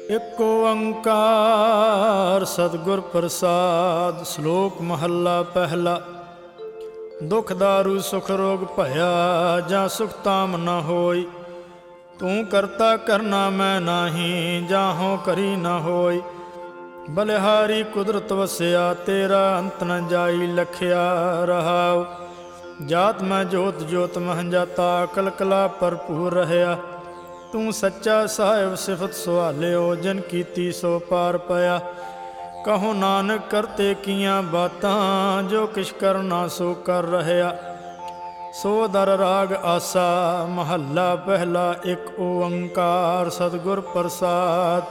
ਇਕ ਓੰਕਾਰ ਸਤਿਗੁਰ ਪ੍ਰਸਾਦ। ਸ਼ਲੋਕ ਮਹੱਲਾ ਪਹਿਲਾ। ਦੁਖ ਦਾਰੂ ਸੁਖ ਰੋਗ ਭਇਆ, ਜਾਂ ਸੁਖ ਤਾਮ ਨ ਹੋਈ। ਤੂੰ ਕਰਤਾ ਕਰਨਾ ਮੈਂ ਨਾਹੀ, ਜਾਹੋਂ ਕਰੀ ਨ ਹੋਈ। ਬਲਿਹਾਰੀ ਕੁਦਰਤ ਵਸਿਆ, ਤੇਰਾ ਅੰਤ ਨ ਜਾਈ। ਲਖਿਆ ਰਹਾਉ ਜਾਤ ਮੈਂ ਜੋਤ ਜੋਤ ਮਹਿ ਜਾਤਾ, ਕਲਕਲਾ ਭਰਪੂਰ ਰਹਿਆ। ਤੂੰ ਸੱਚਾ ਸਾਹਿਬ ਸਿਫਤ ਸੁਹਾਲਿਓ, ਜਿਨ ਕੀਤੀ ਸੋ ਪਾਰ ਪਿਆ। ਕਹੋ ਨਾਨਕ ਕਰਤੇ ਕੀਆਂ ਬਾਤਾਂ, ਜੋ ਕਿਛ ਕਰਨਾ ਸੋ ਕਰ ਰਹਿਆ। ਸੋ ਦਰ ਰਾਗ ਆਸਾ ਮਹੱਲਾ ਪਹਿਲਾ। ਇਕ ਓੰਕਾਰ ਸਤਿਗੁਰ ਪ੍ਰਸਾਦ।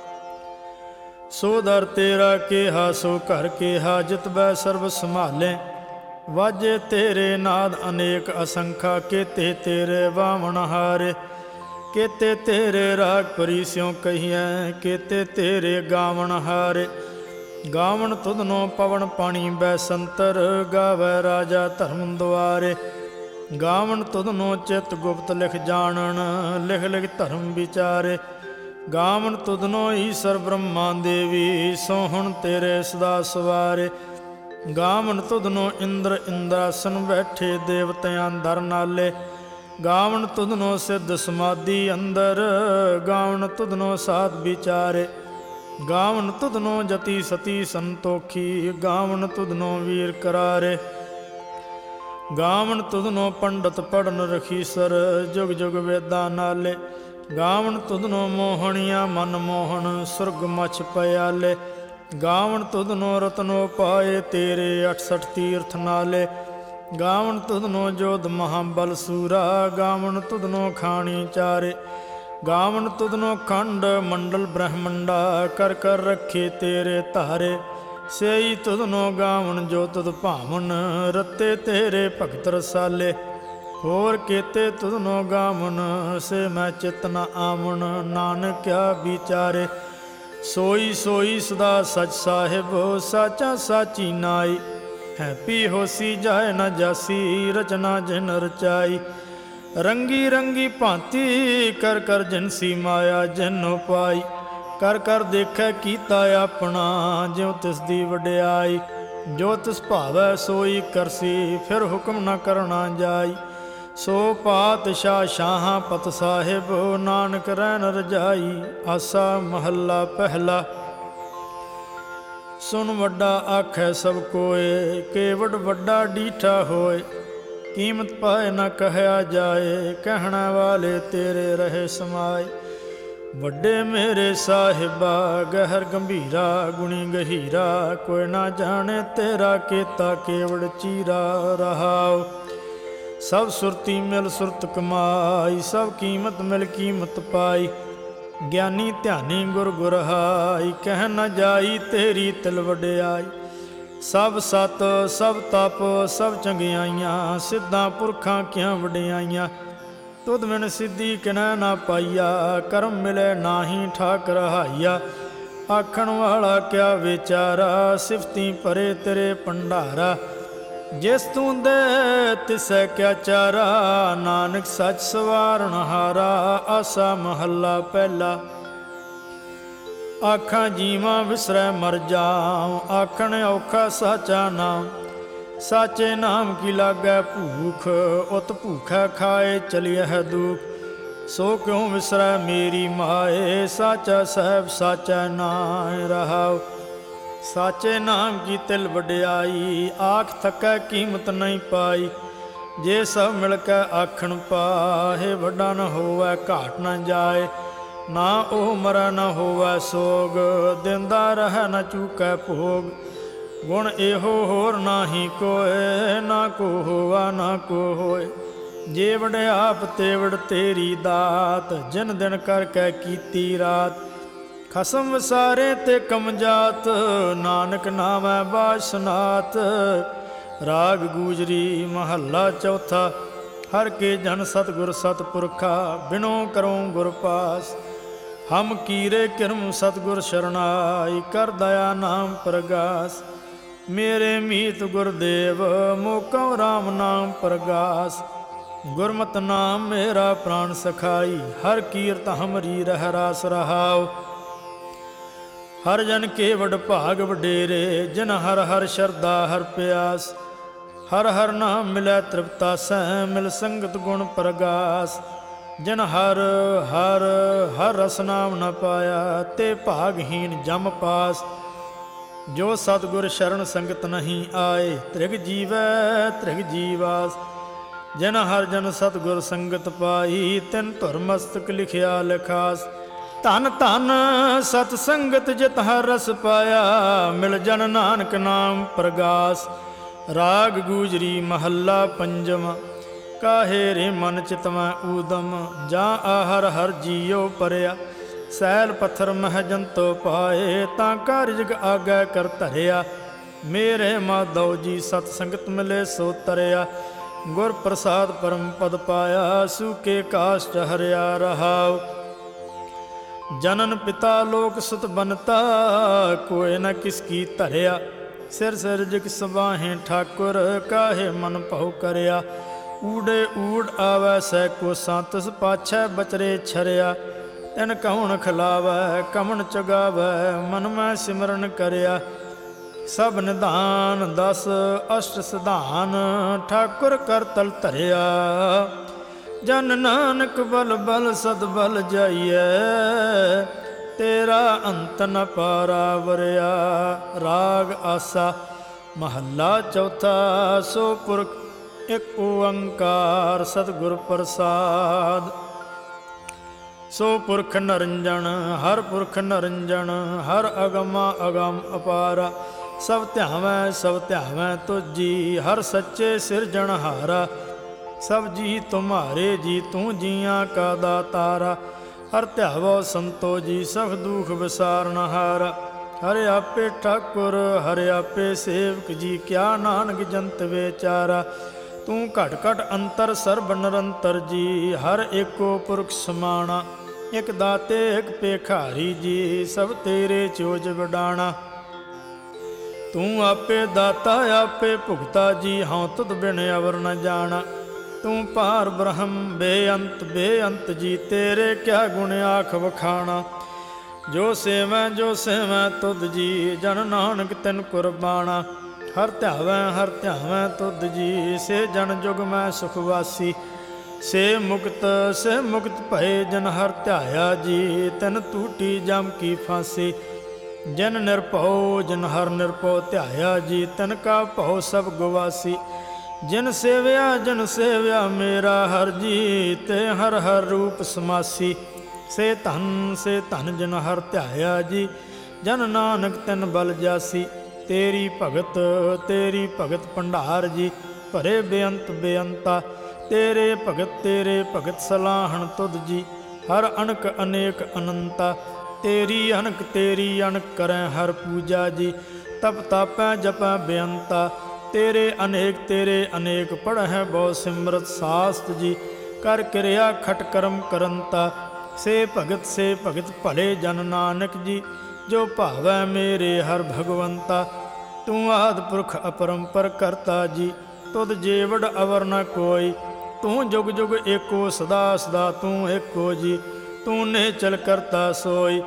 ਸੋ ਦਰ ਤੇਰਾ ਕਿਹਾ ਸੋ ਘਰ ਕਿਹਾ, ਜਿਤ ਬੈ ਸਰਬ ਸੰਭਾਲੇ। ਵਾਜੇ ਤੇਰੇ ਨਾਦ ਅਨੇਕ ਅਸੰਖਾ, ਕੇਤੇ ਤੇਰੇ ਵਾਵਣ ਹਾਰੇ। ਕੇਤੇ ਤੇਰੇ ਰਾਗ ਪਰੀ ਸਿਉ ਕਹੀਐ, ਕੇਤੇ ਤੇਰੇ ਗਾਵਣ ਹਾਰੇ। ਗਾਵਣ ਤੁਧਨੋ ਪਵਨ ਪਾਣੀ ਬੈ ਸੰਤਰ, ਗਾਵੈ ਰਾਜਾ ਧਰਮ ਦੁਆਰੇ। ਗਾਵਣ ਤੁਧਨੋ ਚਿਤ ਗੁਪਤ ਲਿਖ ਜਾਣਨ, ਲਿਖ ਲਿਖ ਧਰਮ ਵਿਚਾਰੇ। ਗਾਵਣ ਤੁਧਨੋ ਈਸਰ ਬ੍ਰਹਮਾ ਦੇਵੀ, ਸੋਹਣ ਤੇਰੇ ਸਦਾ ਸਵਾਰੇ। ਗਾਵਣ ਤੁਧਨੋ ਇੰਦਰ ਇੰਦਰਾਸਨ ਬੈਠੇ, ਦੇਵਤਿਆਂ ਦਰ ਨਾਲੇ। ਗਾਵਣ ਤੁਧਨੋ ਸਿੱਧ ਸਮਾਧੀ ਅੰਦਰ, ਗਾਵਣ ਤੁਧਨੋ ਸਾਧ ਵਿਚਾਰੇ। ਗਾਵਣ ਤੁਧਨੋ ਜਤੀ ਸਤੀ ਸੰਤੋਖੀ, ਗਾਵਣ ਤੁਧਨੋ ਵੀਰ ਕਰਾਰੇ। ਗਾਵਣ ਤੁਧਨੋ ਪੰਡਤ ਪੜਨ ਰਖੀਸਰ, ਜੁਗ ਜੁਗ ਵੇਦਾਂ ਨਾਲੇ। ਗਾਵਣ ਤੁਧਨੋ ਮੋਹਣੀਆਂ ਮਨ ਮੋਹਣ, ਸੁਰਗ ਮਛ ਪਿਆਲੇ। ਗਾਵਣ ਤੁਧਨੋ ਰਤਨੋ ਪਾਏ, ਤੇਰੇ 68 ਤੀਰਥ ਨਾਲੇ। ਗਾਵਣ ਤੁਧਨੋ ਜੋਧ ਮਹਾਬਲ ਸੂਰਾ, ਗਾਵਣ ਤੁਧਨੋ ਖਾਣੀ ਚਾਰੇ। ਗਾਵਣ ਤੁਧਨੋ ਖੰਡ ਮੰਡਲ ਬ੍ਰਹਮੰਡਾ, ਕਰ ਕਰ ਰੱਖੇ ਤੇਰੇ ਧਾਰੇ। ਸੇਈ ਤੁਧਨੋ ਗਾਵਣ ਜੋ ਤੁਧ ਭਾਵਨ, ਰਤੇ ਤੇਰੇ ਭਗਤ ਰਸਾਲੇ। ਹੋਰ ਕੇਤੇ ਤੁਧਨੋ ਗਾਵਣ, ਸੇ ਮੈਂ ਚਿਤ ਨ ਆਵਣ। ਨਾਨਕ ਕਿਆ ਵਿਚਾਰੇ। ਸੋਈ ਸੋਈ ਸਦਾ ਸਚ ਸਾਹਿਬ, ਸਾਚਾ ਸਾਚੀ ਨਾਈ। ਹੈ ਪੀ ਹੋਸੀ ਜਾਏ ਨ ਜਾਸੀ, ਰਚਨਾ ਜਿਨ ਰਚਾਈ। ਰੰਗੀ ਰੰਗੀ ਭਾਂਤੀ ਕਰ ਕਰ ਜਿਨਸੀ ਮਾਇਆ, ਜਿਨ ਉਪਾਈ। ਕਰ ਕਰ ਦੇਖੈ ਕੀਤਾ ਆਪਣਾ, ਜਿਉ ਤਿਸ ਦੀ ਵਡਿਆਈ। ਜੋ ਤਿਸ ਭਾਵੈ ਸੋਈ ਕਰਸੀ, ਫਿਰ ਹੁਕਮ ਨ ਕਰਨਾ ਜਾਈ। ਸੋ ਪਾਤਸ਼ਾਹ ਸ਼ਾਹਾਂ ਪਤ ਸਾਹਿਬ, ਨਾਨਕ ਰਹਿਣ ਰਜਾਈ। ਆਸਾ ਮਹੱਲਾ ਪਹਿਲਾ। ਸੁਨ ਵੱਡਾ ਆਖੈ ਸਭ ਕੋਏ, ਕੇਵਡ ਵੱਡਾ ਡੀਠਾ ਹੋਏ। ਕੀਮਤ ਪਾਏ ਨ ਕਹਿਆ ਜਾਏ, ਕਹਿਣਾ ਵਾਲੇ ਤੇਰੇ ਰਹੇ ਸਮਾਏ। ਵੱਡੇ ਮੇਰੇ ਸਾਹਿਬਾ ਗਹਿਰ ਗੰਭੀਰਾ, ਗੁਣੀ ਗਹੀਰਾ। ਕੋਈ ਨਾ ਜਾਣੇ ਤੇਰਾ ਕੀਤਾ ਕੇਵੜ ਚੀਰਾ। ਰਹਾਉ ਸਭ ਸੁਰਤੀ ਮਿਲ ਸੁਰਤ ਕਮਾਈ, ਸਭ ਕੀਮਤ ਮਿਲ ਕੀਮਤ ਪਾਈ। ਗਿਆਨੀ ਧਿਆਨੀ ਗੁਰ ਗੁਰਹਾਈ, ਕਹਿ ਨ ਜਾਈ ਤੇਰੀ ਤਿਲ ਵਡਿਆਈ। ਸਭ ਸਤ ਸਭ ਤਪ ਸਭ ਚੰਗਿਆਈਆਂ, ਸਿੱਧਾਂ ਪੁਰਖਾਂ ਕਿਆਂ ਵਡਿਆਈਆਂ। ਤੁਧ ਬਿਨ ਸਿੱਧੀ ਕਿਨੈ ਨਾ ਪਾਈਆ, ਕਰਮ ਮਿਲੇ ਨਾਹੀ ਠਾਕ ਰਹਾਈਆ। ਆਖਣ ਵਾਲਾ ਕਿਆ ਵਿਚਾਰਾ, ਸਿਫਤੀ ਭਰੇ ਤੇਰੇ ਭੰਡਾਰਾ। ਜਿਸ ਤੂੰ ਦੇ ਤਿਸੈ ਕਿਆ ਚਾਰਾ, ਨਾਨਕ ਸੱਚ ਸਵਾਰਨ ਹਾਰਾ। ਆਸਾ ਮਹੱਲਾ ਪਹਿਲਾ। ਆਖਾਂ ਜੀਵਾਂ ਵਿਸਰੈ ਮਰ ਜਾਉ, ਆਖਣ ਔਖਾ ਸਾਚਾ ਨਾਮ। ਸਾਚੇ ਨਾਮ ਕੀ ਲਾਗੈ ਭੂਖ, ਉਤ ਭੂਖੈ ਖਾਏ ਚਲਿਐ ਦੁਖ। ਸੋ ਕਿਉ ਵਿਸਰੈ ਮੇਰੀ ਮਾਏ, ਸਾਚਾ ਸਾਹਿਬ ਸਾਚਾ ਨਾਮ। ਰਹਾਉ ਸਾਚੇ ਨਾਮ ਕੀ ਤਿਲ ਵਡਿਆਈ, ਆਖ ਥਕੈ ਕੀਮਤ ਨਹੀਂ ਪਾਈ। ਜੇ ਸਭ ਮਿਲ ਕੇ ਆਖਣ ਪਾਹੇ, ਵੱਡਾ ਨ ਹੋਵੈ ਘਾਟ ਨ ਜਾਏ। ਨਾ ਉਹ ਮਰੈ ਨ ਹੋਵੈ ਸੋਗ, ਦਿੰਦਾ ਰਹਿ ਨ ਚੂਕੈ ਭੋਗ। ਗੁਣ ਇਹੋ ਹੋਰ ਨਾਹੀ ਕੋਇ, ਨਾ ਕੋ ਹੋਵਾ ਨਾ ਕੋ ਹੋਏ। ਜੇ ਵਡਿਆਪ ਤੇਵੜ ਤੇਰੀ ਦਾਤ, ਜਿਨ ਦਿਨ ਕਰਕੇ ਕੀਤੀ ਰਾਤ। ਖਸਮ ਵਿਸਾਰੇ ਤੇ ਕਮਜਾਤ, ਨਾਨਕ ਨਾਮੈ ਬਾਸ਼ਨਾਤ। ਰਾਗ ਗੂਜਰੀ ਮਹੱਲਾ ਚੌਥਾ। ਹਰ ਕੇ ਜਨ ਸਤਿਗੁਰ ਸਤਿਪੁਰਖਾ, ਬਿਨੋ ਕਰੋ ਗੁਰ ਪਾਸ। ਹਮ ਕੀਰੇ ਕਿਰਮ ਸਤਿਗੁਰ ਸ਼ਰਨਾਈ, ਕਰ ਦਇਆ ਨਾਮ ਪ੍ਰਗਾਸ। ਮੇਰੇ ਮੀਤ ਗੁਰਦੇਵ ਮੋਕਉ ਰਾਮ ਨਾਮ ਪ੍ਰਗਾਸ। ਗੁਰਮਤਿ ਨਾਮ ਮੇਰਾ ਪ੍ਰਾਣ ਸਖਾਈ, ਹਰ ਕੀਰਤ ਹਮਰੀ ਰਹਿ ਰਾਸ ਰਹਾਉ। ਹਰ ਜਨ ਕੇ ਵਡ ਭਾਗ ਵਡੇਰੇ, ਜਿਨ ਹਰ ਹਰ ਸ਼ਰਧਾ ਹਰ ਪਿਆਸ। ਹਰ ਹਰ ਨਾਮ ਮਿਲੈ ਤ੍ਰਿਪਤਾ ਸਹਿ, ਮਿਲ ਸੰਗਤ ਗੁਣ ਪ੍ਰਗਾਸ। ਜਿਨ ਹਰ ਹਰ ਹਰ ਰਸ ਨਾਮ ਨ ਪਾਇਆ, ਤੇ ਭਾਗਹੀਨ ਜਮ ਪਾਸ। ਜੋ ਸਤਿਗੁਰ ਸ਼ਰਨ ਸੰਗਤ ਨਹੀਂ ਆਏ, ਤ੍ਰਿਗ ਜੀਵੈ ਤ੍ਰਿਗ ਜੀਵਾਸ। ਜਿਨ ਹਰ ਜਨ ਸਤਿਗੁਰ ਸੰਗਤ ਪਾਈ, ਤਿਨ ਧੁਰ ਮਸਤਕ ਲਿਖਿਆ ਲਿਖਾਸ। ਧਨ ਧਨ ਸਤ ਸੰਗਤ ਜਿਤ ਹਰ ਰਸ ਪਾਇਆ, ਮਿਲ ਜਨ ਨਾਨਕ ਨਾਮ ਪ੍ਰਗਾਸ। ਰਾਗ ਗੂਜਰੀ ਮਹੱਲਾ ਪੰਜਵਾਂ। ਕਾਹੇ ਰੇ ਮਨ ਚਿਤਵੈ ਊਦਮ, ਜਾਂ ਆਹਰ ਹਰ ਜੀਉ ਪਰਿਆ। ਸੈਲ ਪੱਥਰ ਮਹਿ ਜੰਤੋ ਪਾਏ, ਤਾਂ ਕਾਰਜਗ ਆਗੈ ਕਰ ਧਰਿਆ। ਮੇਰੇ ਮਾਧੋ ਜੀ ਸਤ ਸੰਗਤ ਮਿਲੇ ਸੋ ਤਰਿਆ। ਗੁਰ ਪ੍ਰਸਾਦ ਪਰਮ ਪਦ ਪਾਇਆ, ਸੂਕੇ ਕਾਸ਼ਟ ਹਰਿਆ ਰਹਾਉ। ਜਨਨ ਪਿਤਾ ਲੋਕ ਸੁਤ ਬਨਤਾ, ਕੋਇ ਨ ਕਿਸ ਕੀ ਧਰਿਆ। ਸਿਰ ਸਿਰਜਕ ਸਬਾਹੇ ਠਾਕੁਰ, ਕਾਹੇ ਮਨ ਭਉ ਕਰਿਆ। ਊੜੇ ਊੜ ਆਵੈ ਸੈ ਕੋ ਸੰਤਸ, ਪਾਛੈ ਬਚਰੇ ਛਰਿਆ। ਤਿਨ ਕਹੁਣ ਖਿਲਾਵੈ ਕਮਣ ਚੁਗਾਵੈ, ਮਨ ਮੈਂ ਸਿਮਰਨ ਕਰਿਆ। ਸਭ ਨਿਧਾਨ ਦਸ ਅਸ਼ਟ ਸਿਧਾਨ, ਠਾਕੁਰ ਕਰ ਤਲ ਧਰਿਆ। ਜਨ ਨਾਨਕ ਬਲ ਬਲ ਸਦ ਬਲ ਜਾਈਐ, ਤੇਰਾ ਅੰਤ ਨ ਪਾਰਾ ਵਰਿਆ। ਰਾਗ ਆਸਾ ਮਹੱਲਾ ਚੌਥਾ। ਸੋ ਪੁਰਖ ਇਕ ਓੰਕਾਰ, ਸਤਿਗੁਰ ਪ੍ਰਸਾਦ। ਸੋ ਪੁਰਖ ਨਰਿੰਜਣ ਹਰ ਪੁਰਖ ਨਰਿੰਜਣ, ਹਰ ਅਗਮਾ ਅਗਮ ਅਪਾਰਾ। ਸਭ ਧਿਆਵੈ ਤੁਝੀ, ਹਰ ਸੱਚੇ ਸਿਰਜਣਹਾਰਾ। ਸਭ ਜੀ ਤੁਮਹਾਰੇ ਜੀ, ਤੂੰ ਜੀਆਂ ਕਾ ਦਾਤਾਰਾ। ਹਰ ਧਿਆਵੋ ਸੰਤੋ ਜੀ, ਸਭ ਦੁਖ ਵਿਸਾਰਨਹਾਰਾ। ਹਰਿ ਆਪੇ ਠਾਕੁਰ ਹਰਿ ਆਪੇ ਸੇਵਕ ਜੀ, ਕਿਆ ਨਾਨਕ ਜੰਤ ਵਿਚਾਰਾ। ਤੂੰ ਘਟ ਘਟ ਅੰਤਰ ਸਰਬ ਨਿਰੰਤਰ ਜੀ, ਹਰ ਏਕੋ ਪੁਰਖ ਸਮਾਣਾ। ਇਕ ਦਾਤੇ ਇਕ ਭੇਖਾਰੀ ਜੀ, ਸਭ ਤੇਰੇ ਚੋਜ ਵਡਾਣਾ। ਤੂੰ ਆਪੇ ਦਾਤਾ ਆਪੇ ਭੁਗਤਾ ਜੀ, ਹਉ ਤੁਧ ਬਿਨ ਅਵਰ ਨ ਜਾਣਾ। ਤੂੰ ਪਾਰ ਬ੍ਰਹਮ ਬੇਅੰਤ ਜੀ, ਤੇਰੇ ਕਿਆ ਗੁਣ ਆਖ ਵਖਾਣਾ। ਜੋ ਸੇਵੈ ਤੁਧ ਜੀ, ਜਨ ਨਾਨਕ ਤਿਨ ਕੁਰਬਾਣਾ। ਹਰ ਧਿਆਵੈ ਤੁਧ ਜੀ, ਸੇ ਜਨ ਜੁਗ ਮੈਂ ਸੁਖ ਵਾਸੀ। ਸੇ ਮੁਕਤ ਭਏ ਜਨ ਹਰ ਧਿਆਇਆ ਜੀ, ਤਿਨ ਟੂਟੀ ਜਮ ਕੀ ਫਾਂਸੀ। ਜਨ ਹਰ ਨਿਰਭਉ ਧਿਆਇਆ ਜੀ, ਤਿਨ ਕਾ ਭਉ ਸਭ ਗਵਾਸੀ। ਜਿਨ ਸੇਵਿਆ ਮੇਰਾ ਹਰ ਜੀ, ਤੇ ਹਰ ਹਰ ਰੂਪ ਸਮਾਸੀ। ਸੇ ਧਨ ਜਿਨ ਹਰ ਧਿਆਇਆ ਜੀ, ਜਨ ਨਾਨਕ ਤਿਨ ਬਲ ਜਾਸੀ। ਤੇਰੀ ਭਗਤ ਭੰਡਾਰ ਜੀ, ਭਰੇ ਬੇਅੰਤਾ। ਤੇਰੇ ਭਗਤ ਸਲਾਹਣ ਤੁਧ ਜੀ, ਹਰ ਅਣਕ ਅਨੇਕ ਅਨੰਤਾ। ਤੇਰੀ ਅਣਕ ਕਰੈ ਹਰ ਪੂਜਾ ਜੀ, ਤਪ ਤਾਪੈ ਜਪੈ ਬੇਅੰਤਾ। ਤੇਰੇ ਅਨੇਕ ਪੜ੍ਹੈ ਬਹੁ ਸਿਮਰਤ ਸਾਸਤ ਜੀ, ਕਰ ਕਿਰਿਆ ਖਟ ਕਰਮ ਕਰੰਤਾ। ਸੇ ਭਗਤ ਭਲੇ ਜਨ ਨਾਨਕ ਜੀ, ਜੋ ਭਾਵੈ ਮੇਰੇ ਹਰ ਭਗਵੰਤਾ। ਤੂੰ ਆਦਿ ਪੁਰਖ ਅਪਰੰਪਰ ਕਰਤਾ ਜੀ, ਤੁਧ ਜੇਵੜ ਅਵਰ ਨ ਕੋਈ। ਤੂੰ ਜੁਗ ਜੁਗ ਏਕੋ ਸਦਾ ਸਦਾ ਤੂੰ ਏਕੋ ਜੀ, ਤੂੰ ਨਿਹਚਲ ਕਰਤਾ ਸੋਈ।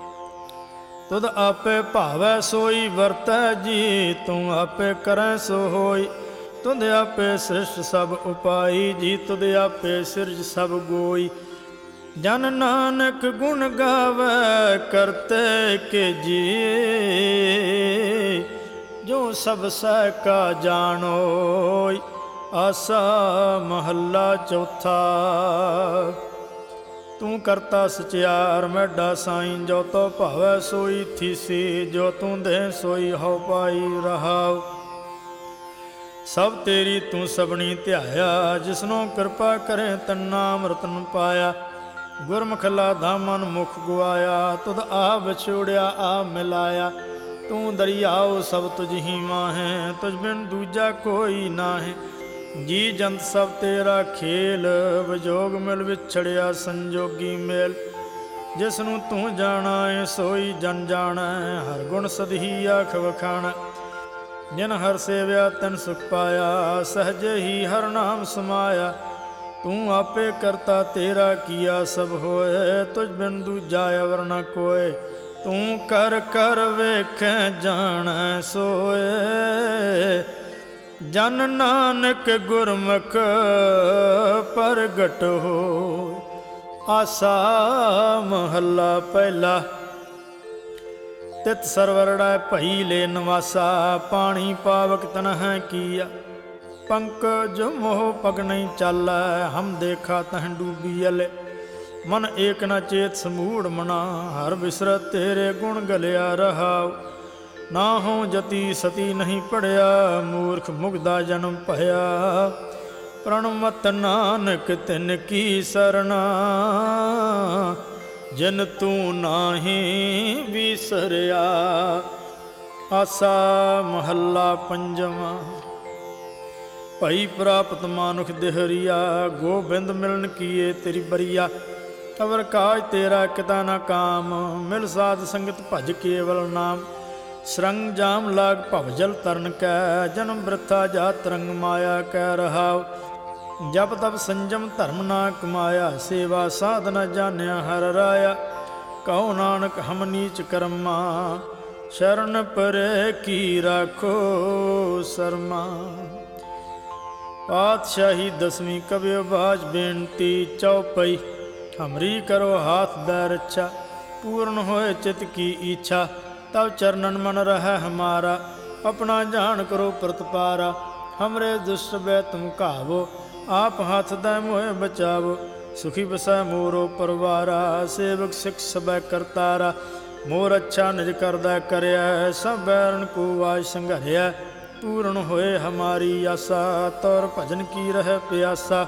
ਤੁਧ ਆਪੇ ਭਾਵੈ ਸੋਈ ਵਰਤੈ ਜੀ, ਤੂੰ ਆਪੇ ਕਰੈ ਸੋ ਹੋਈ। ਤੁਧ ਆਪੇ ਸ੍ਰਿਸ਼ਟ ਸਭ ਉਪਾਈ ਜੀ, ਤੁਧ ਆਪੇ ਸਿਰਜ ਸਭ ਗੋਈ। ਜਨ ਨਾਨਕ ਗੁਣ ਗਾਵੈ ਕਰਤੇ ਕੇ ਜੀ, ਜੋ ਸਭ ਸਹਿ ਕਾ ਜਾਣੋਈ। ਆਸਾ ਮਹੱਲਾ ਚੌਥਾ। ਤੂੰ ਕਰਤਾ ਸਚਿਆਰ ਮੈਡਾ ਸਾਈਂ, ਜੋ ਤੋ ਭਾਵੈ ਸੋਈ ਥੀਸੀ। ਜੋ ਤੂੰ ਦੇ ਸੋਈ ਹਉ ਪਾਈ ਰਹਾਉ। ਸਭ ਤੇਰੀ ਤੂੰ ਸਭਨੀ ਧਿਆਇਆ, ਜਿਸਨੋਂ ਕਿਰਪਾ ਕਰੇ ਤਨ ਨਾਮ ਰਤਨ ਪਾਇਆ। ਗੁਰਮੁਖਲਾ ਧਾਮਨ ਮੁਖ ਗੁਆਇਆ, ਤੁਧ ਆ ਵਿਛੋੜਿਆ ਆ ਮਿਲਾਇਆ। ਤੂੰ ਦਰਿਆਉ ਸਭ ਤੁਝ ਹੀ ਮਾਹੈ, ਤੁਝ ਬਿਨ ਦੂਜਾ ਕੋਈ ਨਾਹੈ। ਜੀ ਜੰਤ ਸਭ ਤੇਰਾ ਖੇਲ, ਵਿਜੋਗ ਮਿਲ ਵਿਛੜਿਆ ਸੰਜੋਗੀ ਮੇਲ। ਜਿਸ ਨੂੰ ਤੂੰ ਜਾਣਾ ਏ ਸੋਈ ਜਨ ਜਾਣੈ, ਹਰ ਗੁਣ ਸਦਹੀ ਆਖ ਵਖਾਣਾ। ਜਿਨ ਹਰ ਸੇਵਿਆ ਤਨ ਸੁਖ ਪਾਇਆ, ਸਹਜੇ ਹੀ ਹਰ ਨਾਮ ਸਮਾਇਆ। ਤੂੰ ਆਪੇ ਕਰਤਾ ਤੇਰਾ ਕੀਆ ਸਭ ਹੋਏ, ਤੁਝ ਬਿਨ ਦੂਜਾ ਅਵਰ ਨ ਕੋਏ। ਤੂੰ ਕਰ ਕਰ ਵੇਖੈ ਜਾਣੈ ਸੋਏ। ਜਨ ਨਾਨਕ ਗੁਰਮੁਖ ਪ੍ਰਗਟ ਹੋਇ। ਆਸਾ ਮਹੱਲਾ ਪਹਿਲਾ। ਤਿਤ ਸਰਵਰੜੈ ਭਈ ਲੈ ਨਿਵਾਸਾ। ਪਾਣੀ ਪਾਵਕ ਤਨਹਿ ਕੀਆ। ਪੰਕਜ ਮੋਹ ਪਗ ਨਹੀਂ ਚਾਲੈ। ਹਮ ਦੇਖਾ ਤਹ ਡੂਬੀ ਅਲੇ। ਮਨ ਏਕ ਨ ਚੇਤ ਸਮੂੜ ਮਨਾ। ਹਰ ਬਿਸਰਤ ਤੇਰੇ ਗੁਣ ਗਲਿਆ ਰਹਾਉ। ਨਾ ਹੋ ਜਤੀ ਸਤੀ ਨਹੀਂ ਪੜਿਆ। ਮੂਰਖ ਮੁਗਦਾ ਜਨਮ ਭਇਆ। ਪ੍ਰਣਮਤ ਨਾਨਕ ਤਿਨ ਕੀ ਸਰਣਾ। ਜਿਨ ਤੂੰ ਨਾਹੀਂ ਵਿਸਰਿਆ। ਆਸਾ ਮਹੱਲਾ ਪੰਜਵਾਂ। ਭਈ ਪ੍ਰਾਪਤ ਮਾਨੁਖ ਦੇਹਰੀਆ। ਗੋਬਿੰਦ ਮਿਲਨ ਕੀਏ ਤੇਰੀ ਬਰੀਆ। ਅਵਰ ਕਾਜ ਤੇਰਾ ਕਿਤਾ ਨਾ ਕਾਮ। ਮਿਲ ਸਾਧ ਸੰਗਤ ਭਜ ਕੇਵਲ ਨਾਮ। ਸਰੰਗ ਜਾਮ ਲਾਗ ਭਵ ਜਲ ਤਰਨ ਕੈ। ਜਨਮ ਬ੍ਰਿਥਾ ਜਾ ਤਰੰਗ ਮਾਇਆ ਕੈ ਰਹਾਉ। ਜਪ ਤਪ ਸੰਜਮ ਧਰਮ ਨਾ ਕਮਾਇਆ। ਸੇਵਾ ਸਾਧ ਨ ਜਾਣਿਆ ਹਰ ਰਾਇਆ। ਕਹੋ ਨਾਨਕ ਹਮ ਨੀਚ ਕਰਮਾ। ਸ਼ਰਨ ਪਰੇ ਕੀ ਰਾਖੋ ਸਰਮਾ। ਪਾਤਸ਼ਾਹੀ ਦਸਵੀਂ ਕਬਿਓ ਬਾਜ ਬੇਨਤੀ ਚਉਪਈ। ਹਮਰੀ ਕਰੋ ਹਾਥ ਦੈ ਰੱਛਾ। ਪੂਰਨ ਹੋਏ ਚਿਤ ਕੀ ਇੱਛਾ। ਤਬ ਚਰਨਨ ਮਨ ਰਹਿ ਹਮਾਰਾ। ਆਪਣਾ ਜਾਣ ਕਰੋ ਪ੍ਰਤਪਾਰਾ। ਹਮਰੇ ਦੁਸ਼ਟ ਬੈ ਤੁਮ ਘਾਵੋ। ਆਪ ਹੱਥ ਦੈ ਮੋਹਿ ਬਚਾਵੋ। ਸੁਖੀ ਬਸੈ ਮੋਰੋ ਪਰਵਾਰਾ। ਸੇਵਕ ਸਿਖ ਸਬੈ ਕਰਤਾਰਾ। ਮੋਰ ਅੱਛਾ ਨਿਜ ਕਰਦਾ ਕਰਿਆ। ਸਭ ਬੈਰਨ ਕੋ ਵਾਜ ਸੰਘਰਿਆ। ਪੂਰਨ ਹੋਏ ਹਮਾਰੀ ਆਸਾ। ਤੌਰ ਭਜਨ ਕੀ ਰਹਿ ਪਿਆਸਾ।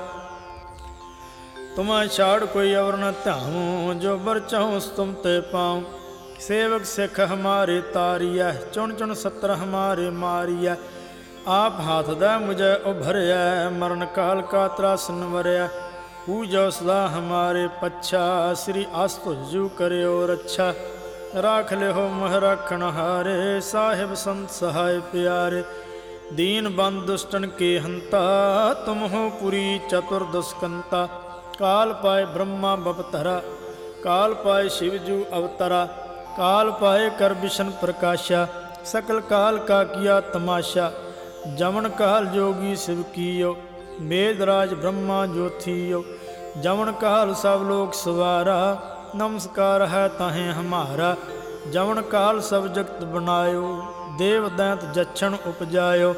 ਤੁਮਾ ਛਾੜ ਕੋਈ ਅਵਰ ਨ ਧਿਆਵੋ। ਜੋ ਬਰ ਚਾਹੂੰ ਤੁਮ ਤੇ ਪਾਉ। ਸੇਵਕ ਸਿੱਖ ਹਮਾਰੇ ਤਾਰੀਐ। ਚੁਣ ਚੁਣ ਸੱਤਰ ਹਮਾਰੇ ਮਾਰੀਐ। ਆਪ ਹਾਥ ਦਾ ਮੁਝੈ ਉਭਰਿਐ। ਮਰਨ ਕਾਲ ਕਾ ਤਰਾਸਨ ਵਰਿਆ। ਪੂਜੋ ਸਦਾ ਹਮਾਰੇ ਪੱਛਾ। ਸ੍ਰੀ ਆਸਤੁਜੂ ਕਰਿਓ ਰੱਛਾ। ਰਾਖ ਲਿਓ ਮਹ ਰਾਖਣ ਹਾਰੇ। ਸਾਹਿਬ ਸੰਤ ਸਹਾਇ ਪਿਆਰੇ। ਦੀਨ ਬੰਦ ਦੁਸ਼ਟਨ ਕੇ ਹੰਤਾ। ਤੁਮ ਹੋ ਪੁਰੀ ਚਤੁਰ ਦੁਸਕੰਤਾ। ਕਾਲ ਪਾਏ ਬ੍ਰਹਮਾ ਬਪਤਰਾ। ਕਾਲ ਪਾਏ ਸ਼ਿਵਜੂ ਅਵਤਰਾ। ਕਾਲ ਪਾਏ ਕਰ ਬਿਸ਼ਨ ਪ੍ਰਕਾਸ਼ਾ। ਸਕਲ ਕਾਲ ਕਾ ਕੀਆ ਤਮਾਸ਼ਾ। ਜਮਨ ਕਾਲ ਜੋਗੀ ਸਿਵ ਕੀਓ। ਮੇਦ ਰਾਜ ਬ੍ਰਹਮਾ ਜੋਥੀਓ। ਜਮਨ ਕਾਲ ਸਭ ਲੋਕ ਸਵਾਰਾ। ਨਮਸਕਾਰ ਹੈ ਤਾਹੇ ਹਮਾਰਾ। ਜਮਨ ਕਾਲ ਸਭ ਜਗਤ ਬਨਾਇਓ। ਦੇਵ ਦੈਂਤ ਜਛਣ ਉਪਜਾਇਓ।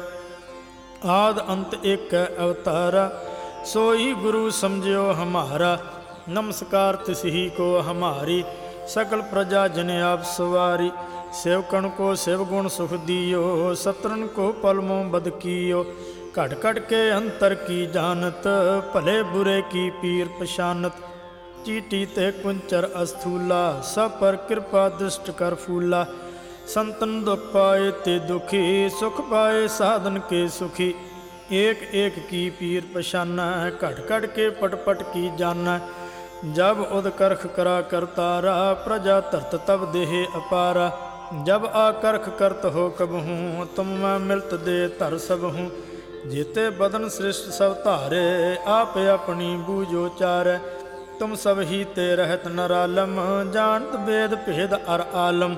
ਆਦ ਅੰਤ ਏਕ ਅਵਤਾਰਾ। सोई गुरु समझियो हमारा। नमस्कार तिसही को हमारी। सकल प्रजा जन आप सवारी। सेवकन को सेव गुण सुख दियो। सत्रन को पलमों बद कियो। घट घट के अंतर की जानत। भले बुरे की पीर पशानत। चीटी ते कुंचर अस्थूला। सब पर कृपा दृष्ट कर फूला। संतन दुख पाए ते दुखी। सुख पाए साधन के सुखी। एक एक की पीर पशाना। घट घट के पट पट की जाना। जब उद करख करा करतारा। प्रजा धरत तब देह अपारा। जब आकर्ख करत हो कबहूँ। तुम मैं मिलत दे धर सब हूँ। जेते बदन सृष्ट सब धारे। आप अपनी बूझो चार। तुम सब ही ते रहत नरालम। जानत वेद भेद अर आलम।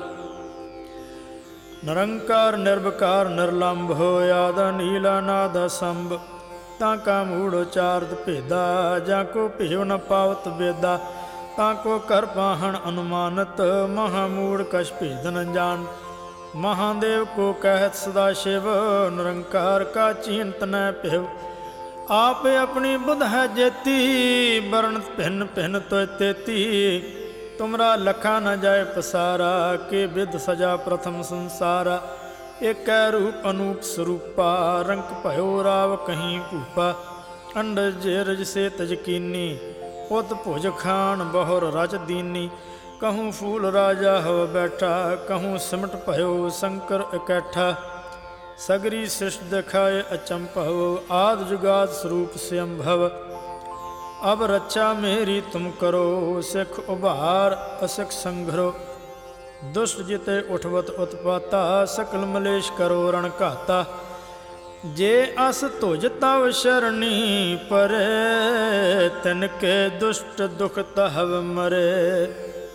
ਨਿਰੰਕਾਰ ਨਿਰਵਕਾਰ ਨਿਰਲੰਭ ਹੋਇ। ਨੀਲਾ ਨਾਦ ਸੰਭ। ਤਾਂ ਕਾ ਮੂੜ ਉਚਾਰਤ ਭੇਦਾ। ਜਾਂ ਕੋ ਭੇਵ ਨ ਪਾਵਤ ਵੇਦਾ। ਤਾਂ ਕੋ ਕਰ ਪਾਹਣ ਅਨੁਮਾਨਤ। ਮਹਾਮੂੜ ਕਛ ਭੇਦ ਨ ਜਾਣ। ਮਹਾਦੇਵ ਕੋ ਕਹਿਤ ਸਦਾ ਸ਼ਿਵ। ਨਿਰੰਕਾਰ ਕਾ ਚੀਨਤ ਨ ਭਿਵ। ਆਪ ਆਪਣੀ ਬੁਧ ਹੈ ਜੇਤੀ। ਵਰਣਤ ਭਿੰਨ ਭਿੰਨ ਤੋਇ ਤੇਤੀ। तुमरा लखा न जाय पसारा। के विध सजा प्रथम संसारा। एक रूप अनूप स्वरूपा। रंक भयो राव कहीं भूपा। अंडज जेरज से तजकीनी। उत भुज खान बहुर रच दीनी। कहूँ फूल राजा हो बैठा। कहूँ सिमट भयो शंकर इकट्ठा। सगरी सृष्ट दिखाए अचंभव। आद जुगाद स्वरूप स्वयंभव। अब रक्षा मेरी तुम करो। सिख उभार असिख संघरो। दुष्ट जिते उठवत उत्पाता। सकल मलेश करो रण घाता। जे अस तुझ तव शरणी परे। तिनके दुष्ट दुख तहव मरे।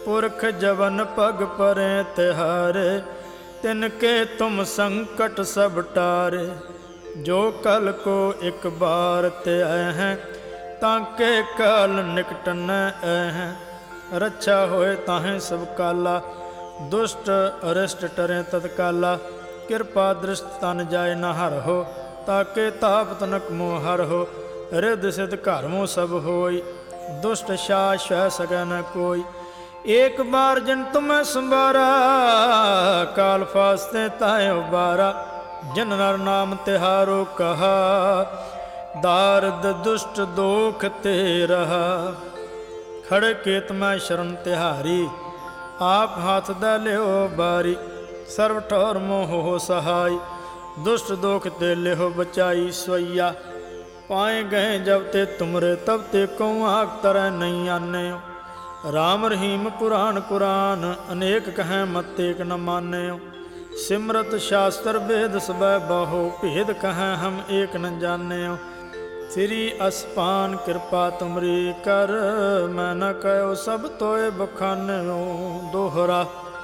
पुरख जवन पग परे तिहारे, तिनके तुम संकट सब टारे। जो कल को एक बार ते हैं, ताके काल निकट न हैं। रक्षा होए ताहें सब काला, दुष्ट अरिष्ट टरें तत्काला। कृपा दृष्ट तन जाय न हर हो, ताके ताप तनक मोह हर हो। रिद्ध सिद्ध घरमो सब होई, दुष्ट शाह सह सकै न कोई। एक बार जिन तुम्हें संबारा, काल फास्ते ताए उबारा। जिन नर नाम तिहारो कहा, दारद दुष्ट दोख ते रहा। खड़े केत में शरण तिहारी, आप हाथ द लियो बारी। सर्व ठौर मोह हो सहाय, दुष्ट दोख ते लिहो बचाई स्वैया। पाए गए जब ते तुमरे, तब ते को आग तरह नहीं आने। राम रहीम पुराण कुरान, अनेक कहें मत एक न माने। सिमरत शास्त्र वेद सबै बाहो, भेद कहें हम एक न जाने। श्री असपान कृपा तुमरी कर, मैं न कहो सब तोय बखान्यो। दोहरा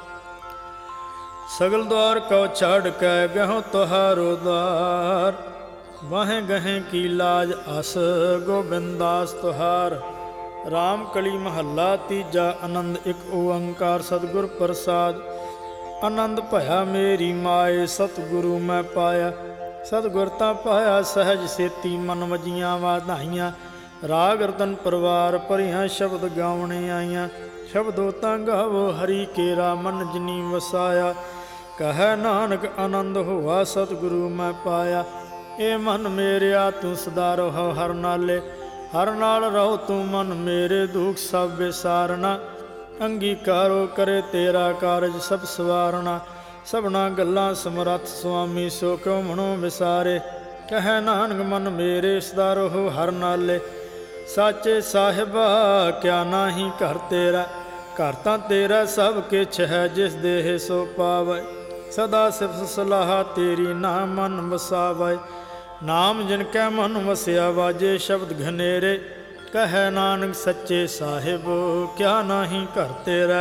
सगल द्वार को छाड़ कै, गहो तुहारो द्वार। वाहें गहें की लाज अस, गोबिंदास तुहार। राम कली महला तीजा, आनंद एक ओंकार सतगुर प्रसाद। आनंद भया मेरी माए, सतगुरु मैं पाया। सतगुर तां पाया सहज सेती, मन वजियां वाधाइयां। राग रतन परवार भरियां, शब्द गावणे आईयां। शब्दो तां गावो हरि केरा, मन जिनी वसाया। कह नानक आनंद होआ, सतगुरु मैं पाया। ए मन मेरिया तू सदा रहो हर नाले, हर नाल रहो तू मन मेरे। दुख सब विसारना, अंगीकारो करे तेरा कारज सब सवारना। सबना गल्लां समरथ स्वामी, सो क्यों मनो विसारे। कह नानक मन मेरे, सदा रहो हर नाले। साचे साहिबा क्या नाही घर तेरा, घर तां तेरा सब किछ है। जिस देह सो पावै, सदा सिफत सलाह तेरी, ना मन वसावै। नाम जिनकै मन वसिया, वाजे शब्द घनेरे। कह नानक सच्चे साहिब, क्या नाही घर तेरा।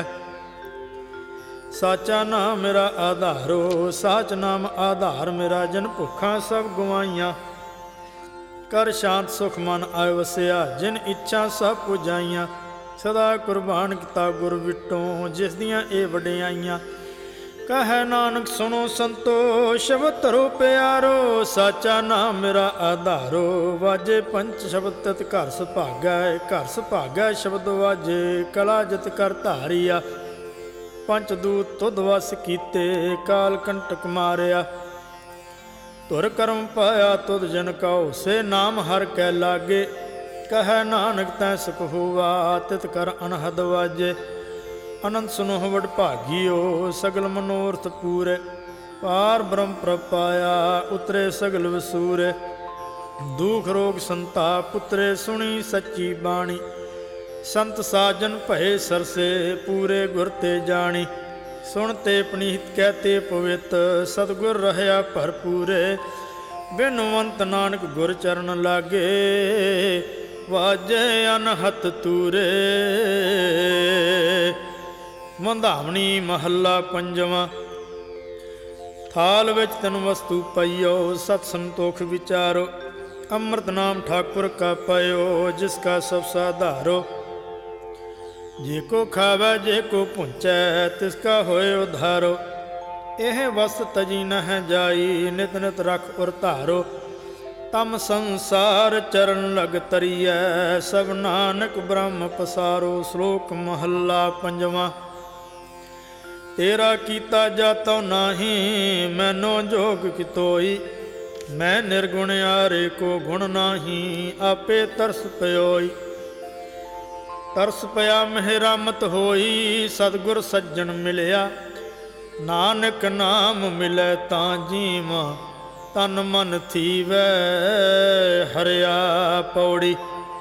साचा नाम मेरा आधारो, साच नाम आधार मेरा। जन भुखा सब गवाइयाँ, कर शांत सुख मन आय वसिया। जिन इच्छा सब पुजाइयाँ, सदा कुर्बान किता गुर विटों। जिस दियाँ ए वडियाइयाँ, कह नानक सुनो संतो, शब्द धरो प्यारो। साचा नाम मेरा आधारो, वाजे पंच शब्द तत घर सुभागै। घर सुभागै शब्द वाजे, कला जित कर धारिया। पंच दूत तुध वस कीते, काल कंटक मारिया। धुर कर्म पाया तुध जन कहो, से नाम हर कै लागे। कह नानक तै सुख हुआ, तित कर अनहद वाजे। अनंत सुनो वड भागियो, सगल मनोरथ पूरे। पार ब्रह्म प्रपाया, उतरे सगल वसूरे। दुख रोग संताप उतरे, सुनी सच्ची बाणी। संत साजन भये सरसे, पूरे गुर ते जानी। सुनते पनीत कहते पवित, सतगुर रहया भरपूरे। बिनवंत नानक गुर चरण लागे, वाजे अनहत तूरे। ਮੰਧਾਵਣੀ ਮਹੱਲਾ ਪੰਜਵਾਂ। ਥਾਲ ਵਿੱਚ ਤਨ ਵਸਤੂ ਪਈਓ, ਸਤ ਸੰਤੋਖ ਵਿਚਾਰੋ। ਅੰਮ੍ਰਿਤ ਨਾਮ ਠਾਕੁਰ ਕਾ ਪਇਓ, ਜਿਸ ਕਾ ਸਭ ਸਾਧਾਰੋ। ਜੇ ਕੋ ਖਾਵੈ ਜੇ ਕੋ ਪੁੰਚੈ, ਤਿਸ ਕਾ ਹੋਏ ਉਧਾਰੋ। ਇਹ ਵਸਤ ਤਜੀ ਨਹਿ ਜਾਈ, ਨਿਤ ਨਿਤ ਰਖ ਉਰ ਧਾਰੋ। ਤਮ ਸੰਸਾਰ ਚਰਨ ਲਗ ਤਰੀਐ, ਸਭ ਨਾਨਕ ਬ੍ਰਹਮ ਪਸਾਰੋ। ਸ਼ਲੋਕ ਮਹੱਲਾ ਪੰਜਵਾਂ। तेरा कीता जातो नाही, मैनो जोग कितोई। मैं निर्गुण आरे को गुण नाही, आपे तरस पयोई। तरस पया मेहरामत होई, सतगुर सज्जन मिलिया। नानक नाम मिलै तां जीवा, तन मन थीवै हरिया पौड़ी।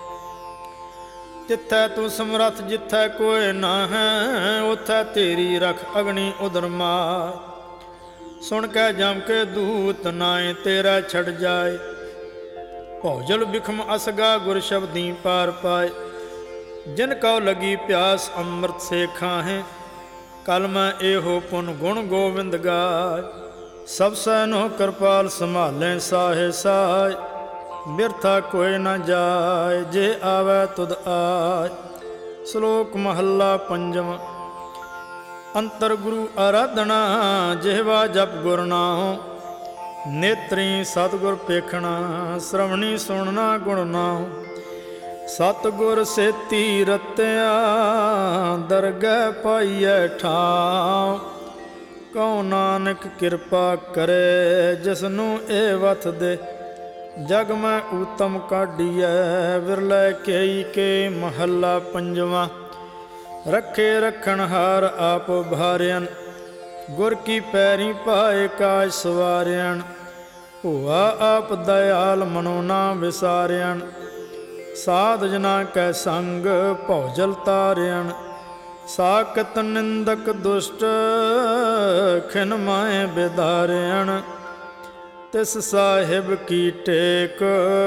ਜਿੱਥੈ ਤੂੰ ਸਮਰੱਥ ਜਿੱਥੈ ਕੋਇ ਨਾ ਹੈ, ਉਥੈ ਤੇਰੀ ਰਖ ਅਗਨੀ ਉਦਰ ਮਾਰ। ਸੁਣ ਕੇ ਜਮ ਕੇ ਦੂਤ ਨਾਏ, ਤੇਰਾ ਛੜ ਜਾਏ। ਭੌਜਲ ਬਿਖਮ ਅਸਗਾ ਗੁਰ ਸ਼ਬਦੀ ਪਾਰ ਪਾਏ। ਜਿਨ ਕਉ ਲਗੀ ਪਿਆਸ ਅੰਮ੍ਰਿਤ ਸੇ ਖਾਹੇ, ਕਲ ਮੈਂ ਇਹੋ ਪੁਨ ਗੁਣ ਗੋਬਿੰਦ ਗਾਏ। ਸਭ ਸੈਨੋ ਕਿਰਪਾਲ ਸੰਭਾਲੇ ਸਾਹੇ ਸਾਏ, ਬਿਰਥਾ ਕੋਈ ਨਾ ਜਾਏ ਜੇ ਆਵੈ ਤੁਧ ਆਏ। ਸ਼ਲੋਕ ਮਹੱਲਾ ਪੰਜਵਾਂ। ਅੰਤਰ ਗੁਰੂ ਆਰਾਧਨਾ, ਜਿਹਵਾ ਜਪ ਗੁਰ ਨਾਉ। ਨੇਤਰੀ ਸਤਿਗੁਰ ਪੇਖਣਾ, ਸ਼ਰਵਣੀ ਸੁਣਨਾ ਗੁਣ ਨਾਉ। ਸਤਿਗੁਰ ਸੇਤੀ ਰਤਿਆ, ਦਰਗਹਿ ਪਾਈਐ ਠਾਉ। ਕਉ ਨਾਨਕ ਕਿਰਪਾ ਕਰੇ, ਜਿਸਨੂੰ ਇਹ ਵਥ ਦੇ। ਜਗ ਮੈਂ ਊਤਮ ਕਾਢੀਐ, ਵਿਰਲੇ ਕੇਈ ਕੇ। ਮਹੱਲਾ ਪੰਜਵਾਂ। ਰੱਖੇ ਰਖਣਹਾਰ ਆਪ ਭਾਰਿਆਨ, ਗੁਰ ਕੀ ਪੈਰੀ ਪਾਏ ਕਾਜ ਸਵਾਰਿਆਨ। ਭੂਆ ਆਪ ਦਇਆਲ ਮਨੋ ਨਾ ਵਿਸਾਰਿਆਨ, ਸਾਧ ਜਨਾ ਕੈ ਸੰਗ ਭੌਜਲ ਤਾਰਿਆਨ। ਸਾਕਤ ਨਿੰਦਕ ਦੁਸ਼ਟ, ਖਿਨ ਮਾਏ ਬਿਦਾਰਿਆਨ। ਤਿਸ ਸਾਹਿਬ ਕੀ ਟੇਕ,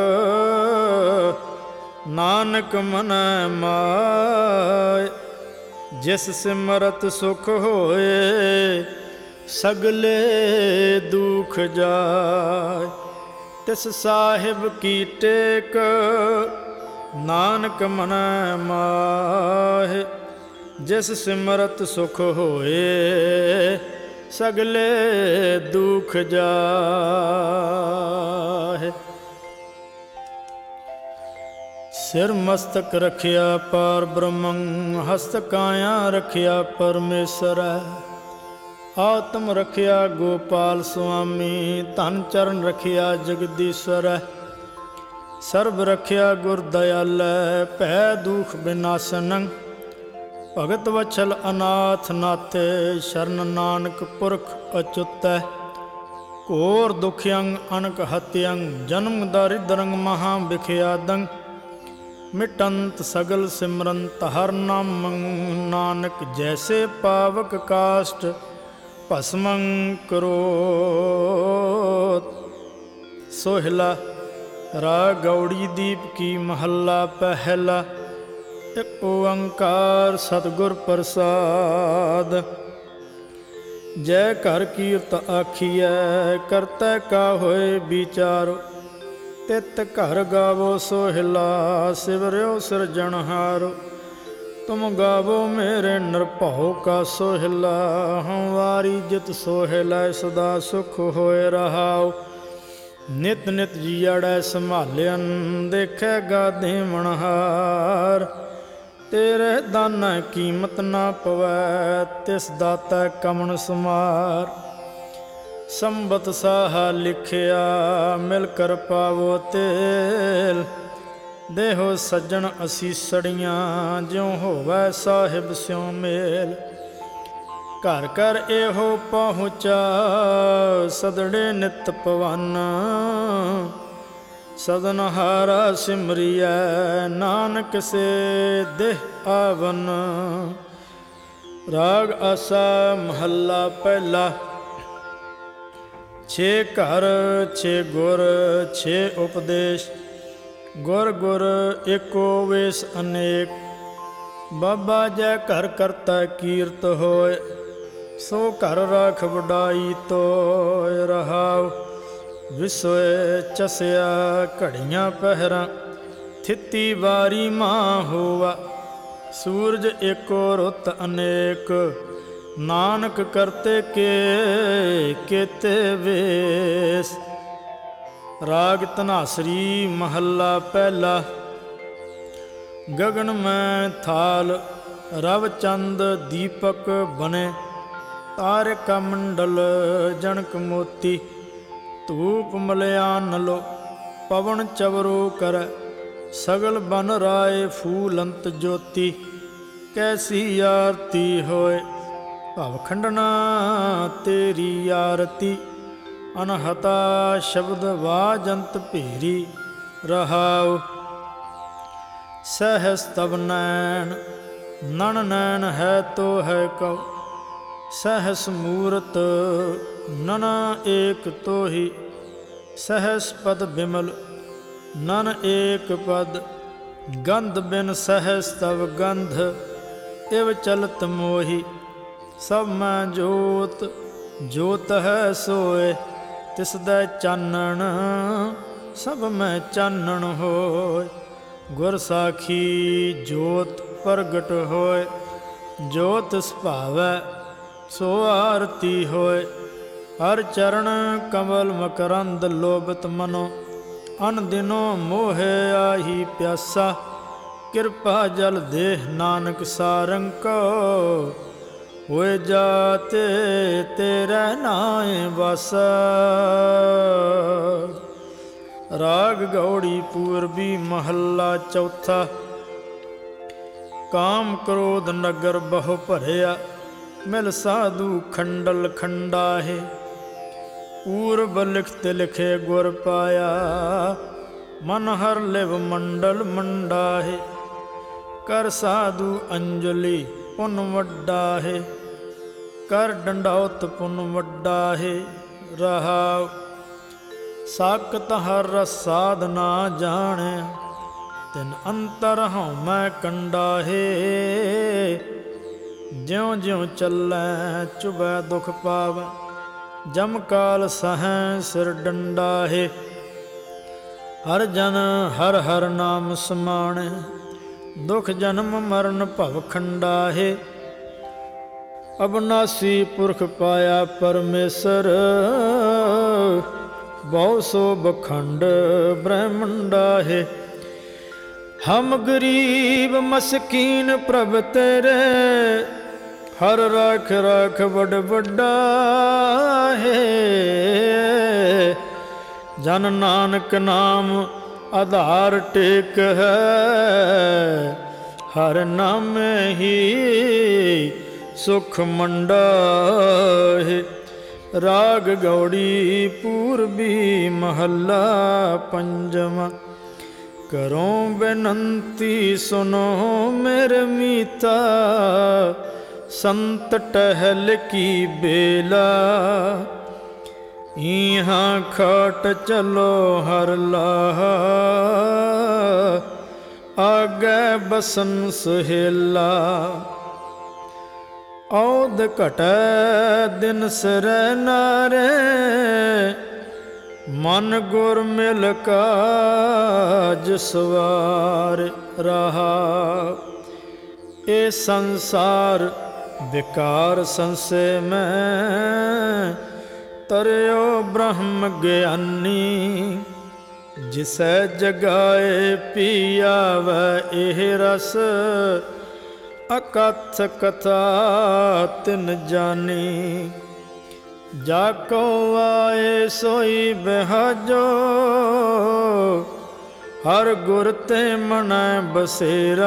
ਨਾਨਕ ਮਨੈ ਮਾਏ। ਜਿਸ ਸਿਮਰਤ ਸੁਖ ਹੋਏ, ਸਗਲੇ ਦੁਖ ਜਾਏ। ਤਿਸ ਸਾਹਿਬ ਕੀ ਟੇਕ, ਨਾਨਕ ਮਨੈ ਮਾਹੇ। ਜਿਸ ਸਿਮਰਤ ਸੁਖ ਹੋਏ, ਸਗਲੇ ਦੁਖ ਜਾਹੇ। ਸਿਰ ਮਸਤਕ ਰਖਿਆ ਪਾਰ ਬ੍ਰਹਮੰ, ਹਸਤ ਕਾਇਆ ਰਖਿਆ ਪਰਮੇਸ਼ਰੈ। ਆਤਮ ਰਖਿਆ ਗੋਪਾਲ ਸੁਆਮੀ, ਧਨ ਚਰਨ ਰਖਿਆ ਜਗਦੀਸ਼ਰੈ। ਸਰਬ ਰਖਿਆ ਗੁਰ ਦਇਆਲੈ, ਭੈ ਦੁਖ ਬਿਨਾਸਨੰ। ਭਗਤ ਵਛਲ ਅਨਾਥ ਨਾਥੇ, ਸ਼ਰਨ ਨਾਨਕ ਪੁਰਖ ਅਚੁਤੈ। ਘੋਰ ਦੁਖਿਅੰ ਅਨਕ ਹਤਿਅੰ, ਜਨਮ ਦਾਰਿਦਰੰ ਮਹਾ ਵਿਖਿਆਦੰ। ਮਿਟੰਤ ਸਗਲ ਸਿਮਰੰਤ ਹਰ ਨਾਮੰ, ਨਾਨਕ ਜੈਸੇ ਪਾਵਕ ਕਾਸ਼ਟ ਭਸਮੰ ਕਰੋਤ। ਸੋਹਿਲਾ। ਰਾਗ ਗੌੜੀ ਦੀਪ ਕੀ। ਮਹੱਲਾ ਪਹਿਲਾ। ਇਕ ਓੰਕਾਰ ਸਤਿਗੁਰ ਪ੍ਰਸਾਦ। ਜੈ ਘਰ ਕੀਰਤ ਆਖੀਐ, ਕਰਤੈ ਕਾ ਹੋਏ ਵਿਚਾਰੋ। ਤਿਤ ਘਰ ਗਾਵੋ ਸੋਹਿਲਾ, ਸਿਵਰਿਓ ਸਿਰਜਣਹਾਰੋ। ਤੁਮ ਗਾਵੋ ਮੇਰੇ ਨਿਰਭਉ ਕਾ ਸੋਹਿਲਾ, ਹੰਵਾਰੀ ਜਿਤ ਸੋਹਿਲਾ ਸਦਾ ਸੁਖ ਹੋਏ ਰਹਾਉ। ਨਿਤ ਨਿਤ ਜੀਅੜੈ ਸੰਭਾਲਿਅਨ, ਦੇਖੇਗਾ ਦੇਵਨਹਾਰ। ਤੇਰੇ ਦਾਨਾ ਕੀਮਤ ਨਾ ਪਵੈ, ਤਿਸ ਦਾਤਾ ਕਮਣ ਸਮਾਰ। ਸੰਬਤ ਸਾਹਾ ਲਿਖਿਆ, ਮਿਲ ਕਰ ਪਾਵੋ ਤੇਲ। ਦੇਹੋ ਸੱਜਣ ਅਸੀਸੜੀਆਂ, ਜਿਉ ਹੋਵੈ ਸਾਹਿਬ ਸਿਉ ਮੇਲ। ਘਰ ਘਰ ਇਹੋ ਪਹੁੰਚਾ, ਸਦੜੇ ਨਿਤ ਪਵਨ। ਸਦਨਹਾਰਾ ਸਿਮਰਿਐ, ਨਾਨਕ ਸੇ ਦੇਹ ਆਵਨ। ਰਾਗ ਆਸਾ। ਮਹੱਲਾ ਪਹਿਲਾ। ਛੇ ਘਰ ਛੇ ਗੁਰ, ਛੇ ਉਪਦੇਸ਼। ਗੁਰ ਗੁਰ ਏਕੋ ਵੇਸ ਅਨੇਕ। ਬਾਬਾ ਜੈ ਘਰ ਕਰਤਾ ਕੀਰਤ ਹੋਏ, ਸੋ ਘਰ ਰਾਖ ਵਡਾਈ ਤੋਇ ਰਹਾਉ। ਵਿਸੋਏ ਚਸਿਆ ਘੜੀਆਂ ਪਹਿਰਾਂ, ਥਿਤੀ ਵਾਰੀ ਮਾਂ ਹੋਵਾ। ਸੂਰਜ ਏਕੋ ਰੁੱਤ ਅਨੇਕ, ਨਾਨਕ ਕਰਤੇ ਕੇ ਕੇਤੇ ਵੇਸ। ਰਾਗ ਧਨਾਸਰੀ। ਮਹੱਲਾ ਪਹਿਲਾ। ਗਗਨ ਮੈਂ ਥਾਲ, ਰਵ ਚੰਦ ਦੀਪਕ ਬਨੇ। ਤਾਰਿਕਾ ਮੰਡਲ ਜਨਕ ਮੋਤੀ, ਧੂਪ ਮਲਿਆਨ ਲੋ। ਪਵਨ ਚਵਰੋ ਕਰੈ, ਸਗਲ ਬਨ ਰਾਏ ਫੂਲੰਤ ਜੋਤੀ। ਕੈਸੀ ਆਰਤੀ ਹੋਏ, ਭਵ ਖੰਡਨਾ ਤੇਰੀ ਆਰਤੀ। ਅਨਹਤਾ ਸ਼ਬਦ ਵਾਜੰਤ ਭੇਰੀ ਰਹਾਉ। ਸਹਸ ਤਵ ਨੈਣ, ਨਨ ਨੈਣ ਹੈ ਤੋ ਹੈ ਕਉ। ਸਹਸ ਮੂਰਤ, ਨਨਾ ਏਕ ਤੋਹੀ। ਸਹਸ ਪਦ ਬਿਮਲ, ਨਨ ਏਕ ਪਦ। ਗੰਧ ਬਿਨ ਸਹਿਸ ਤਵ ਗੰਧ ਇਵ ਚਲਤ ਮੋਹੀ। ਸਭ ਮੈਂ ਜੋਤ ਜੋਤ ਹੈ ਸੋਏ, ਤਿਸ ਦਾ ਚਾਨਣ ਸਭ ਮੈਂ ਚਾਨਣ ਹੋਏ। ਗੁਰ ਸਾਖੀ ਜੋਤ ਪ੍ਰਗਟ ਹੋਏ, ਜੋਤ ਸੁਭਾਵੈ ਸੋ ਆਰਤੀ ਹੋਏ। ਹਰ ਚਰਨ ਕਮਲ ਮਕਰੰਦ ਲੋਭਤ ਮਨੋ, ਅਨ ਦਿਨੋ ਮੋਹਿ ਆਹੀ ਪਿਆਸਾ। ਕਿਰਪਾ ਜਲ ਦੇਹ ਨਾਨਕ ਸਾਰੰਗ ਕੋ, ਹੋਏ ਜਾਤੇ ਤੇਰੇ ਨਾਏ ਵਾਸਾ। ਰਾਗ ਗੌੜੀ ਪੂਰਬੀ ਮਹੱਲਾ ਚੌਥਾ। ਕਾਮ ਕ੍ਰੋਧ ਨਗਰ ਬਹੁ ਭਰਿਆ, ਮਿਲ ਸਾਧੂ ਖੰਡਲ ਖੰਡਾਹੇ। ਪੂਰਬ ਲਿਖਤ ਲਿਖੇ ਗੁਰ ਪਾਇਆ, ਮਨ ਹਰ ਲਿਵ ਮੰਡਲ ਮੰਡਾਹੇ। ਕਰ ਸਾਧੂ ਅੰਜਲੀ ਪੁੰਨ ਵੱਡਾ ਹੈ, ਕਰ ਡੰਡੌਤ ਪੁੰਨ ਵੱਡਾ ਹੈ। ਰਹਾਉ ਸਾਕਤ ਹਰ ਰਸ ਸਾਧ ਨਾ ਜਾਣੈ, ਤਿਨ ਅੰਤਰ ਹਉਮੈ ਕੰਡਾ ਹੈ। ਜਿਉ ਜਿਉ ਚੱਲੈ ਚੁਬੈ ਦੁਖ ਪਾਵੈ, ਜਮ ਕਾਲ ਸਹੈ ਸਿਰ ਡੰਡਾ ਹੈ। ਹਰ ਜਨ ਹਰ ਹਰ ਨਾਮ ਸਮਾਣੈ, ਦੁਖ ਜਨਮ ਮਰਨ ਭਵ ਖੰਡਾ ਹੈ। ਅਬਨਾਸੀ ਪੁਰਖ ਪਾਇਆ ਪਰਮੇਸ਼ਰ, ਬਹੁ ਸੋ ਬਖੰਡ ਬ੍ਰਹਮੰਡਾ ਹੈ। ਹਮ ਗਰੀਬ ਮਸਕੀਨ ਪ੍ਰਭ ਤੇਰੇ, ਹਰ ਰਾਖ ਰਾਖ ਵੱਡ ਵੱਡਾ ਹੈ। ਜਨ ਨਾਨਕ ਨਾਮ ਆਧਾਰ ਟੇਕ ਹੈ, ਹਰ ਨਾਮ ਹੀ ਸੁਖ ਮੰਡਾ ਹੈ। ਰਾਗ ਗੌੜੀ ਪੂਰਬੀ ਮਹੱਲਾ ਪੰਜਵਾਂ। ਕਰੋ ਬੇਨੰਤੀ ਸੁਨੋ ਮੇਰੇ ਮੀਤਾ, ਸੰਤ ਟਹਿਲ ਕੀ ਬੇਲਾ। ਇਹਾਂ ਖਾਟ ਚਲੋ ਹਰ ਲਾਹਾ, ਆਗੇ ਬਸਨ ਸੁਹੇਲਾ। ਔਦ ਘਟੈ ਦਿਨ ਸਿਰੈ ਨਾਰੇ, ਮਨ ਗੁਰ ਮਿਲ ਕਾਜ ਸਵਾਰ। ਰਹਾ ਇਹ ਸੰਸਾਰ ਵਿਕਾਰ ਸੰਸੇ ਮੈਂ, ਤਰਿਓ ਬ੍ਰਹਮ ਗਿਆਨੀ। ਜਿਸੈ ਜਗਾਏ ਪੀਆਵੈ ਇਹ ਰਸ, ਅਕਥ ਕਥਾ ਤਿਨ ਜਾਨੀ। ਜਾ ਕੋ ਆਏ ਸੋਈ ਬਿਹਾਜੋ, ਹਰ ਗੁਰ ਤੇ ਮਨੈ ਬਸੇਰਾ।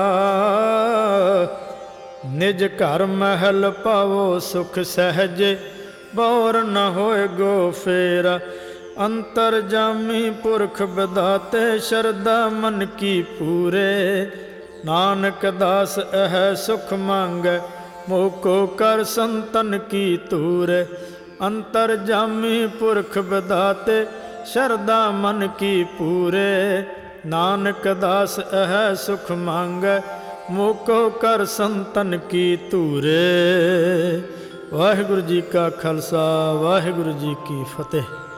ਨਿਜ ਘਰ ਮਹਿਲ ਪਾਵੋ ਸੁਖ ਸਹਿਜੇ, ਬੌਰ ਨ ਹੋਏ ਗੋ ਫੇਰਾ। ਅੰਤਰ ਜਾਮੀ ਪੁਰਖ ਵਿਧਾਤੇ, ਸ਼ਰਧਾ ਮਨ ਕੀ ਪੂਰੇ। ਨਾਨਕ ਦਾਸ ਇਹ ਸੁਖ ਮੰਗੈ, ਮੋਹ ਕੋ ਕਰ ਸੰਤਨ ਕੀ ਤੂਰੇ। ਅੰਤਰ ਜਾਮੀ ਪੁਰਖ ਵਿਧਾਤੇ, ਸ਼ਰਧਾ ਮਨ ਕੀ ਪੂਰੇ। ਨਾਨਕ ਦਾਸ ਇਹ ਸੁਖ ਮੰਗੈ, ਮੋਹ ਕੋ ਕਰ ਸੰਤਨ ਕੀ ਤੂਰੇ। ਵਾਹਿਗੁਰੂ ਜੀ ਕਾ ਖਾਲਸਾ, ਵਾਹਿਗੁਰੂ ਜੀ ਕੀ ਫਤਿਹ।